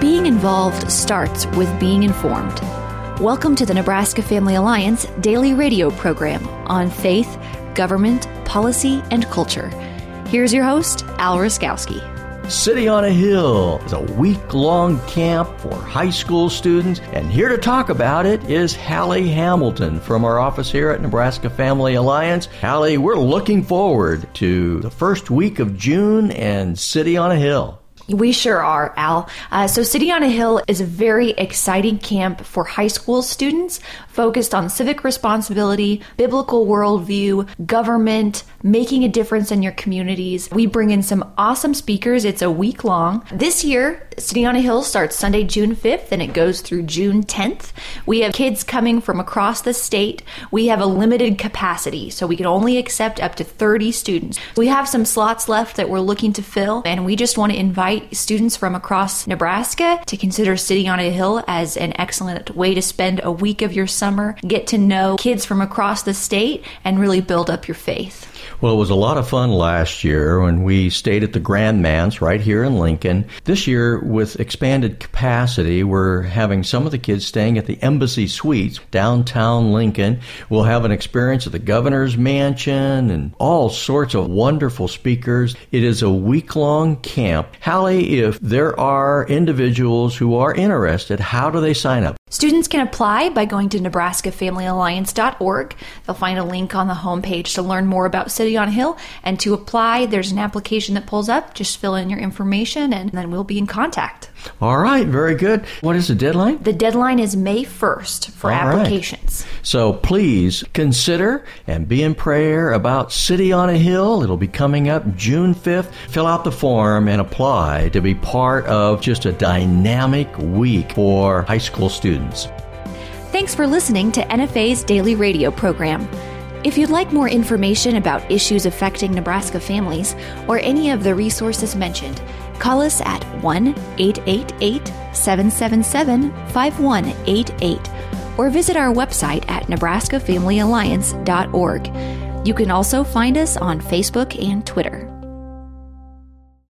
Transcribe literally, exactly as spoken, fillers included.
Being involved starts with being informed. Welcome to the Nebraska Family Alliance daily radio program on faith, government, policy, and culture. Here's your host, Al Ruskowski. City on a Hill is a week-long camp for high school students, and here to talk about it is Hallie Hamilton from our office here at Nebraska Family Alliance. Hallie, we're looking forward to the first week of June and City on a Hill. We sure are, Al. Uh, so City on a Hill is a very exciting camp for high school students focused on civic responsibility, biblical worldview, government, making a difference in your communities. We bring in some awesome speakers. It's a week long. This year, City on a Hill starts Sunday, June fifth, and it goes through June tenth. We have kids coming from across the state. We have a limited capacity, so we can only accept up to thirty students. We have some slots left that we're looking to fill, and we just want to invite students from across Nebraska to consider City on a Hill as an excellent way to spend a week of your summer, get to know kids from across the state, and really build up your faith. Well, it was a lot of fun last year when we stayed at the Grand Manse right here in Lincoln. This year, with expanded capacity, we're having some of the kids staying at the Embassy Suites, downtown Lincoln. We'll have an experience at the Governor's Mansion and all sorts of wonderful speakers. It is a week-long camp. Hallie, if there are individuals who are interested, how do they sign up? Students can apply by going to Nebraska Family Alliance dot org. They'll find a link on the homepage to learn more about City on a Hill. And to apply, there's an application that pulls up. Just fill in your information, and then we'll be in contact. All right, very good. What is the deadline? The deadline is May first for All applications. Right. So please consider and be in prayer about City on a Hill. It'll be coming up June fifth. Fill out the form and apply to be part of just a dynamic week for high school students. Thanks for listening to N F A's daily radio program. If you'd like more information about issues affecting Nebraska families or any of the resources mentioned, call us at one eight eight eight, seven seven seven, five one eight eight or visit our website at Nebraska Family Alliance dot org. You can also find us on Facebook and Twitter.